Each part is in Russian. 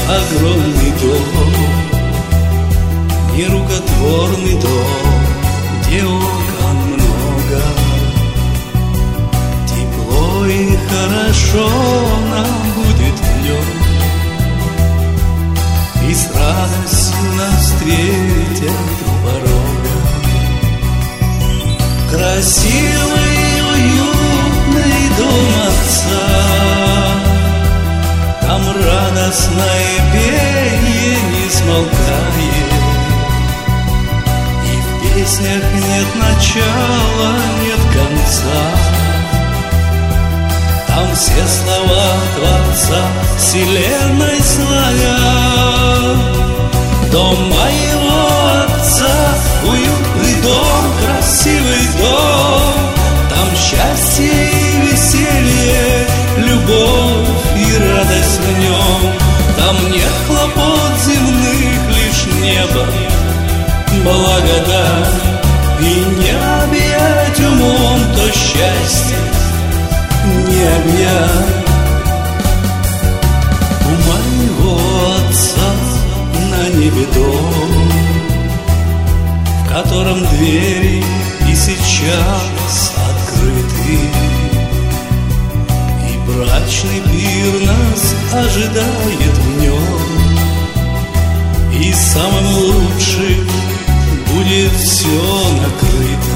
огромный дом, нерукотворный дом, где окон много. Тепло и хорошо нам будет в нем, и с радостью нас встретят у порога. Красивый и уютный дом отца, там радостное пение не смолкает, и в песнях нет начала, нет конца. Там все слова Творца вселенной славят. Дом моего отца, уютный дом, красивый дом, там счастье и веселье, любовь и радость в нем. Там нет хлопот земных, лишь небо, благодать. И не объять умом то счастье, не объять. У моего отца на небе дом, в котором двери и сейчас открыты, и брачный пир нас ожидает в нем, и самым лучшим будет все накрыто.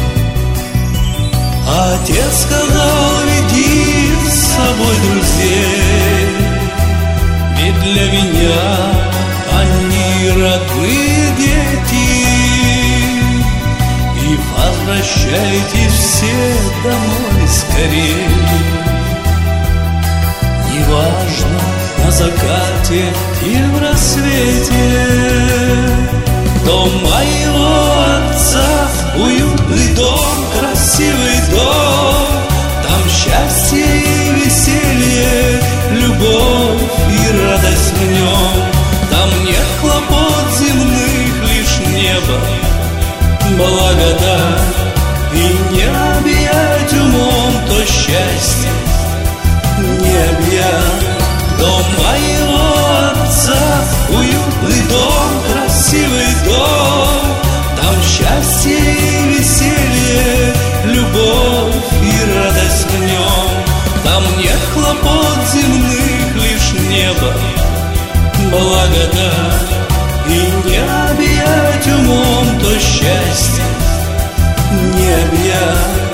Отец сказал: веди с собой друзей, ведь для меня они родные дети. И возвращайтесь все домой скорей. Неважно, на закате или в рассвете, дом моего отца, уютный дом, красивый дом, там счастье и веселье, любовь и радость в нем. Там нет хлопот земных, лишь небо, благодать. И не объять умом то счастье, не объять. Дом моего отца, уютный дом, красивый дом, там счастье и веселье, любовь и радость в нем. Там нет хлопот земных, лишь небо, благодать. И не объять умом то счастье, не объять.